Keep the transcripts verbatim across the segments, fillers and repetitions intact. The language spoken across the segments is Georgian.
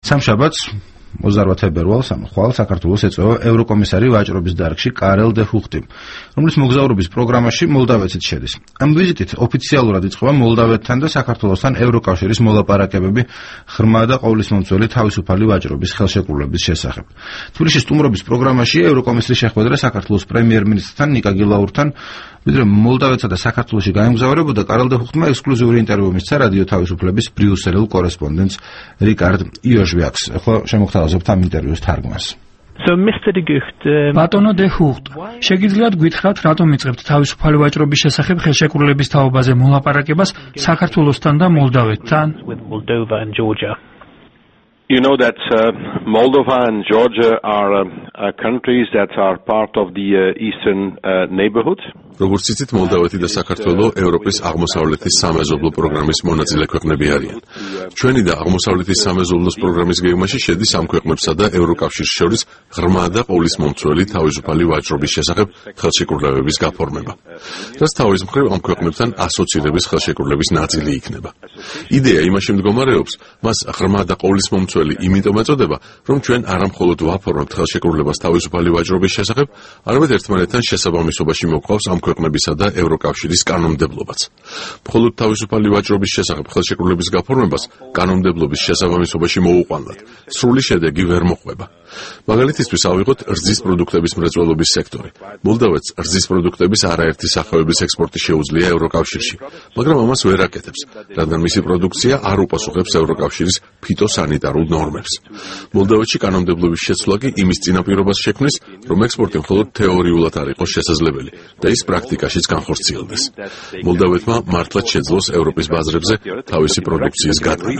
სამშაბათს ოცდაოთხ თებერვალს ხვალ საქართველოს ეწევა ევროკომისარი ვაჭრობის დარგში კარელ დე ჰუხტი, რომლის მოგზაურობის პროგრამაში მოლდავეთიც შედის. ამ ვიზიტით ოფიციალურად იწყება მოლდავეთთან და საქართველოსთან ევროკავშირის მოლაპარაკებები ღრმა და ყოვლისმომცველი თავისუფალი ვაჭრობის ხელშეკრულების შესახებ. თბილისში სტუმრობის პროგრამაში ევროკომისრის შეხვედრა საქართველოს პრემიერ-მინისტრთან ნიკა გილაურთან, ვიდრე მოლდავეთსა და საქართველოში გაემგზავრებოდა, კარელ დე ჰუხტმა ექსკლუზიური ინტერვიუ მისცა რადიო თავისუფლების ბრიუსელელ კორესპონდენტს რიკარდ იოჟვიაკს. ახლა შემოგთავაზებთ ამ ინტერვიუს თარგმანს. So Mister de Gucht, ბატონო დე ჰუხტ, შეგიძლიათ გითხრათ, რატომ იწყებთ თავისუფალი ვაჭრობის შესახებ ხელშეკრულების თაობაზე მოლაპარაკებას საქართველოსთან და მოლდავეთთან? with Moldova and Georgia. You know that uh, Moldova and Georgia are uh, uh, countries that are part of the uh, eastern uh, neighborhood. როგორც იცით, მოლდავეთი და საქართველო ევროპის აღმოსავლეთის სამეზობლო პროგრამის მონაწილე ქვეყნები არიან. ჩვენი და აღმოსავლეთის სამეზობლოს პროგრამის გეგმაში შედის ამ ქვეყნებსა და ევროკავშირს შორის ღრმა და ყოვლისმომცველი თავისუფალი ვაჭრობის შესახებ ხელშეკრულებების გაფორმება. რაც თავის მხრივ ამ ქვეყნებთან ასოცირების ხელშეკრულების ნაწილი იქნება. იდეა იმაში მდგომარეობს, მას ღრმა და ყოვლისმომცველი იმიტომ ეწოდება, რომ ჩვენ არა მხოლოდ ვაფორმებთ ხელშეკრულებას თავისუფალი ვაჭრობის შესახებ, არამედ ერთმანეთთან შესაბამისობაში მოყავს ამ ქვეყნებისა და ევროკავშირის კანონმდებლობაც. მხოლოდ თავისუფალი ვაჭრობის შესახებ ხელშეკრულების გაფორმებას კანონმდებლობის შესაბამისობაში მოუყვანლად. სრული შედეგი ვერ მოყვება. მაგალითისთვის ავიღოთ რძის პროდუქტების მრეწველობის სექტორი. მოლდავეთს რძის პროდუქტების არაერთი სახეობის ექსპორტი შეუძლია ევროკავშირში, მაგრამ ამას ვერ აკეთებს, რადგან მისი პროდუქცია არ უპასუხებს ევროკავშირის ფიტოსანიტარულ ნორმებს. მოლდავეთში კანონმდებლობის შეცვლა კი იმის წინაპირობას შექმნის, რომ ექსპორტი მხოლოდ თეორიულად არ იყოს შესაძლებელი და ის პრაქტიკაშიც განხორციელდეს. მოლდავეთმა მართლაც შეძლოს ევროპის ბაზრებზე თავისი პროდუქციის გადაყენა.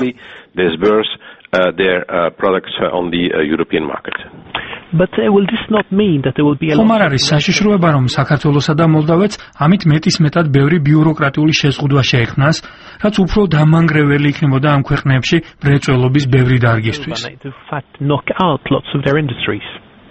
Uh, their uh, products uh, on the uh, European market. But uh, will this not mean that there will be a ხომ არ არის საშიშროება, რომ საქართველოსა და მოლდავეთს ამით მეტის მეტად ბევრი ბიუროკრატიული შეზღუდვა შეექმნას, რაც უფრო დამანგრეველი იქნებოდა ამ ქვეყნებში მრეწველობის ბევრი დარგისთვის? to fact knock out lots of their industries?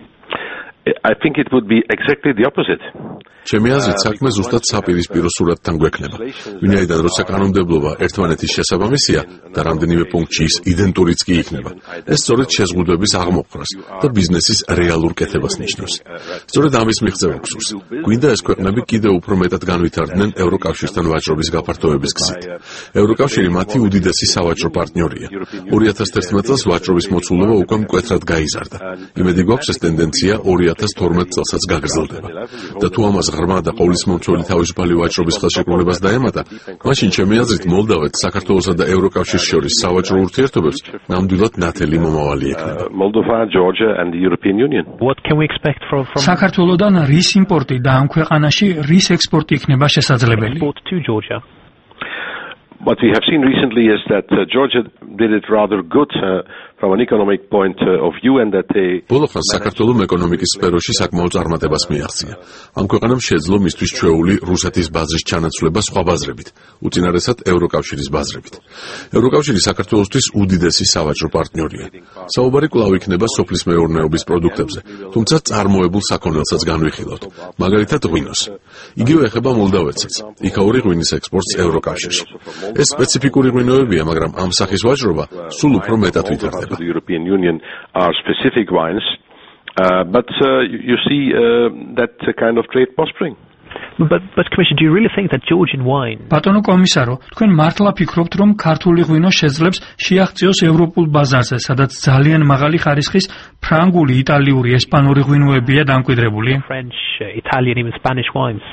I think it would be exactly the opposite. ჩემი აზრით, საქმე ზუსტად საპირისპირო სურათთან გვექნება. ვინაიდან როცა კანონმდებლობა ერთმანეთის შესაბამისია და რამდენიმე პუნქტში ის იდენტურიც კი იქნება, ეს სწორედ შეზღუდვების აღმოფხვრას და ბიზნესის რეალურ კეთებას ნიშნავს. სწორედ ამის მიღწევა გსურს. გვინდა ეს ქვეყნები კიდევ უფრო მეტად განვითარდნენ ევროკავშირთან ვაჭრობის გაფართოების გზით. ევროკავშირი მათი უდიდესი სავაჭრო პარტნიორია. ორი ათას თერთმეტ წელს ვაჭრობის მოცულობა უკვე მკვეთრად გაიზარდა. იმედი გვაქვს, ეს ტენდენცია ორი ათას თორმეტ წელსაც გაგრძელდება. და თუ ამას ღრმა და ყოვლისმომცველი თავისუფალი ვაჭრობის ხელშეკრულებას დაემატა, მაშინ ჩემი აზრით მოლდავეთს, საქართველოსა და ევროკავშირს შორის სავაჭრო ურთიერთობებს ნამდვილად ნათელი მომავალი ექნება. Moldova, Georgia and the European Union. What can we expect from from საქართველოდან რის იმპორტი და ამ ქვეყანაში რის ექსპორტი იქნება შესაძლებელი? export to Georgia? What we have seen recently is that uh, Georgia did it rather good uh, from an economic point uh, of view and that they ბოლოხანს საქართველოს ეკონომიკის სფეროში საკმაო წარმატებას მიაღწია. ამ ქვეყანამ შეძლო მისთვის ჩვეული რუსეთის ბაზრის ჩანაცვლება სხვა ბაზრებით, უწინარესად ევროკავშირის ბაზრებით. ევროკავშირი საქართველოსთვის უდიდესი სავაჭრო პარტნიორია. საუბარი კვლავ იქნება სოფლის მეურნეობის პროდუქტებზე, თუმცა წარმოებულ საქონელსაც განვიხილავთ, მაგალითად ღვინოს. იგივე ეხება მოლდავეთსაც, იქაური ღვინის ექსპორტს ევროკავშირში. ეს სპეციფიკური ღვინოებია, მაგრამ ამ სახის ვაჭრობა სულ უფრო მეტად ვითარდება. The European Union are specific wines, uh, but uh, you see uh, that kind of trade prospering. But but Commissioner, do you really think that Georgian wine? ბატონო კომისარო, თქვენ მართლა ფიქრობთ, რომ ქართული ღვინო შეძლებს შეაღწიოს ევროპულ ბაზარზე, სადაც ძალიან მაღალი ხარისხის ფრანგული, იტალიური, ესპანური ღვინოებია დამკვიდრებული? French, uh, Italian, even Spanish wines.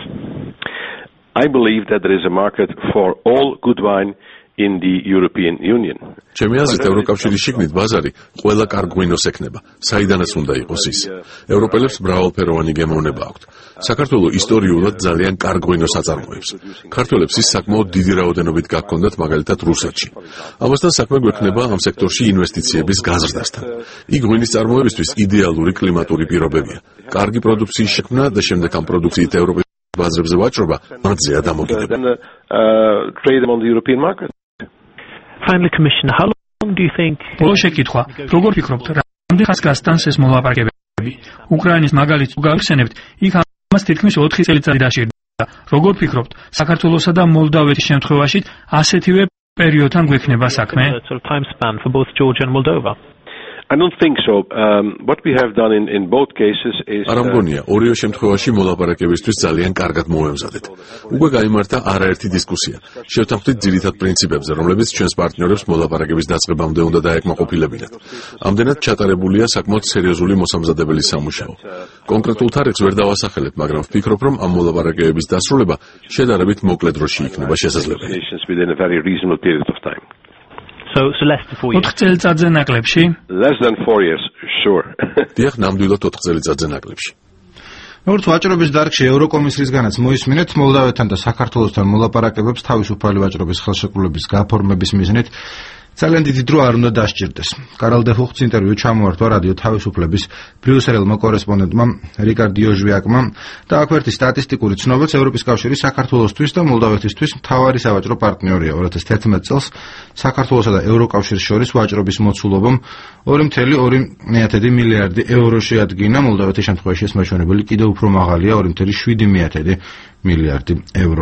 I believe that there is a market for all good wine in the European Union. ჩემი აზრით, ევროკავშირის შიგნით ბაზარი ყველა კარგ ღვინოს ექნება, საიდანაც უნდა იყოს ის. ევროპელებს მრავალფეროვანი გემოვნება აქვთ. საქართველოს ისტორიულად ძალიან კარგ ღვინოს აწარმოებს. ქართველებს ის საკმაოდ დიდი რაოდენობით გაქონდათ, მაგალითად რუსეთში. ამასთან საქმე გვექნება ამ სექტორში ინვესტიციების გაზრდასთან. იქ ღვინის წარმოებისთვის იდეალური კლიმატური პირობებია. კარგი პროდუქციის შექმნა და შემდეგ ამ პროდუქციით ევროპის ბაზრებზე ვაჭრობა მათზეა დამოკიდებული. Trade on the European market. Finally, Commissioner, how long do you think? ბოლო შეკითხვა, როგორ ფიქრობთ, რამდენ ხანს გასტანს ეს მოლაპარაკებები? უკრაინის მაგალითს გავიხსენებთ, იქ ამას თითქმის ოთხი წელიწადი დაშირდა. როგორ ფიქრობთ, საქართველოსა და მოლდავეთის შემთხვევაში ასეთივე პერიოდთან გვექნება საქმე? Sort of time span for both Georgia and Moldova. I don't think so. Um, what we have done in, in both cases is... არ ამგონია, ორივე შემთხვევაში მოლაპარაკებისთვის ძალიან კარგად მოვემზადეთ. უკვე გაიმართა არაერთი დისკუსია. შევთანხმდით ძირითად პრინციპებზე, რომლებიც ჩვენს პარტნიორებს მოლაპარაკების დაწყებამდე უნდა დაეკმაყოფილებინათ. ამდენად ჩატარებულია საკმაოდ სერიოზული მოსამზადებელი სამუშაო. კონკრეტულ თარიღს ვერ დავასახელებ, მაგრამ ვფიქრობ, რომ ამ მოლაპარაკებების დასრულება შედარებით მოკლე დროში იქნება შესაძლებელი. So, so less than four years. ოთხ წელიწადზე ნაკლებში? Less than four years, sure. დიახ, ნამდვილად ოთხ წელიწადზე ნაკლებში. როგორც ვაჭრობის დარგში ევროკომისრისგანაც მოისმინეთ, მოლდავეთთან და საქართველოსთან მოლაპარაკებებს თავისუფალი ვაჭრობის ხელშეკრულების გაფორმების მიზნით ძალიან დიდი დრო არ უნდა დასჭირდეს. კარალ დე ჰუხტს ინტერვიუ ჩამოართვა რადიო თავისუფლების ბრიუსელელმა კორესპონდენტმა რიკარდ დიოჟვიაკმა და აქ ერთი სტატისტიკური ცნობაც ევროპის კავშირი საქართველოსთვის და მოლდავეთისთვის მთავარი სავაჭრო პარტნიორია. ორი ათას თერთმეტ წელს საქართველოსა და ევროკავშირის შორის ვაჭრობის მოცულობამ ორი წელი ორი მილიარდი ევრო შეადგინა. მოლდავეთის შემთხვევაში ეს მაჩვენებელი კიდევ უფრო მაღალია, ორი წელი შვიდი მილიარდი ევრო.